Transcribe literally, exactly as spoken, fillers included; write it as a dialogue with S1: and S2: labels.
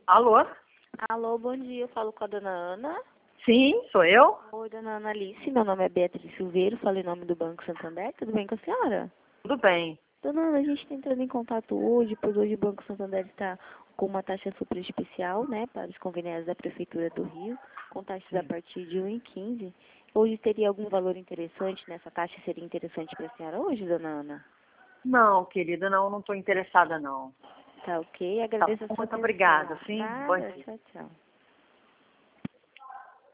S1: Alô?
S2: Alô, bom dia. Eu falo com a dona Ana.
S1: Sim, sou eu.
S2: Oi, dona Ana Alice. Meu nome é Beatriz Silveiro. Falei em nome do Banco Santander. Tudo bem com a senhora?
S1: Tudo bem.
S2: Dona Ana, a gente está entrando em contato hoje, pois hoje o Banco Santander está com uma taxa super especial, né, para os conveniados da Prefeitura do Rio, com taxas a partir de um e quinze. Hoje teria algum valor interessante nessa taxa? Seria interessante para a senhora hoje, dona Ana?
S1: Não, querida, não, não estou interessada, não.
S2: Tá ok.
S1: Tá
S2: Agradeço a
S1: bom,
S2: sua
S1: muito
S2: atenção.
S1: obrigada, sim? Bom
S2: Nada.
S1: dia.
S2: Tchau, tchau.